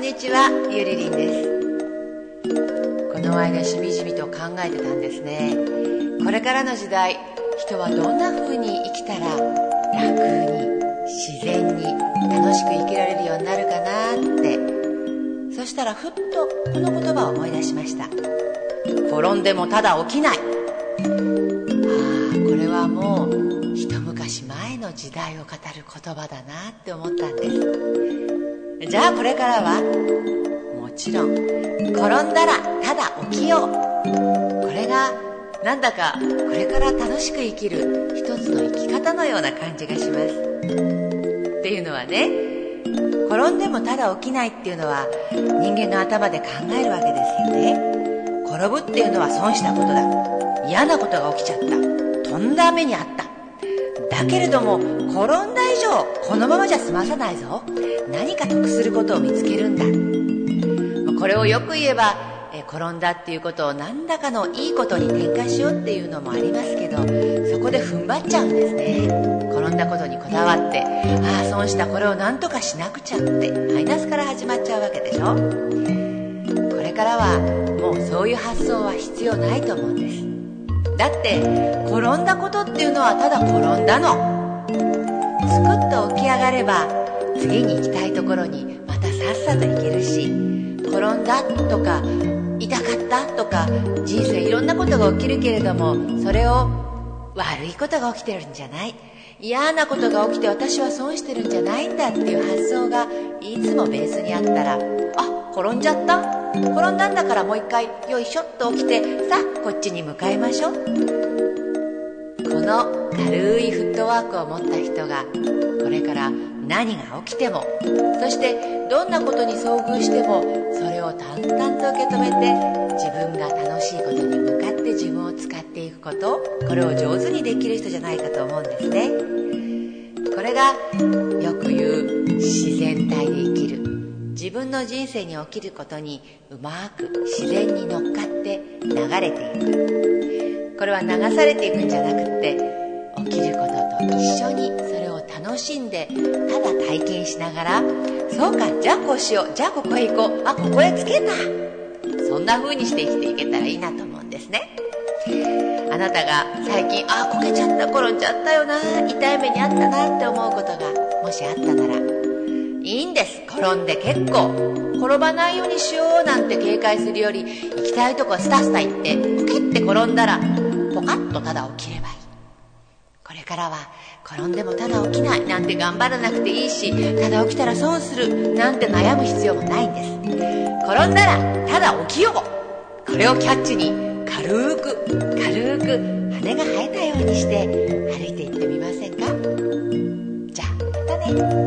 んにちは、ゆりりんです。この間しみじみと考えてたんですね。これからの時代、人はどんな風に生きたら楽に自然に楽しく生きられるようになるかなって。そしたらふっとこの言葉を思い出しました。転んでもただ起きない。これはもう一昔前の時代を語る言葉だなって思ったんです。じゃあこれからはもちろん転んだらただ起きよう。これがなんだかこれから楽しく生きる一つの生き方のような感じがします。っていうのはね、転んでもただ起きないっていうのは人間の頭で考えるわけですよね。転ぶっていうのは損したことだ、嫌なことが起きちゃった、とんだ目にあった。だけれども転んだ以上このままじゃ済まさないぞ、何か得することを見つけるんだ。これをよく言えば転んだっていうことを何らかのいいことに転換しようっていうのもありますけど、そこで踏ん張っちゃうんですね。転んだことにこだわって、損した、これを何とかしなくちゃってマイナスから始まっちゃうわけでしょ。これからはもうそういう発想は必要ないと思うんです。だって転んだことっていうのはただ転んだの。すくっと起き上がれば次に行きたいところにまたさっさと行けるし、転んだとか痛かったとか人生いろんなことが起きるけれども、それを悪いことが起きてるんじゃない、嫌なことが起きて私は損してるんじゃないんだっていう発想がいつもベースにあったら、転んじゃった、転んだんだからもう一回よいしょっと起きて、さあこっちに向かいましょう。この軽いフットワークを持った人がこれから何が起きても、そしてどんなことに遭遇してもそれを淡々と受け止めて自分が楽しいことに向かって自分を使っていくこと、これを上手にできる人じゃないかと思うんですね。これがよく言う自然体で生きる、自分の人生に起きることにうまく自然に乗っかって流れていく。これは流されていくんじゃなくって起きることと一緒にそれを楽しんでただ体験しながら、そうか、じゃあこうしよう、じゃあここへ行こう、ここへつけた、そんな風にして生きていけたらいいなと思うんですね。あなたが最近こけちゃった、転んじゃったよな、痛い目にあったなって思うことがもしあったならいいんです。転んで結構。転ばないようにしようなんて警戒するより、行きたいとこスタスタ行ってポキって転んだらポカッとただ起きればいい。これからは転んでもただ起きないなんて頑張らなくていいし、ただ起きたら損するなんて悩む必要もないんです。転んだらただ起きよう、これをキャッチに軽く羽が生えたようにして歩いていってみませんか。じゃあまたね。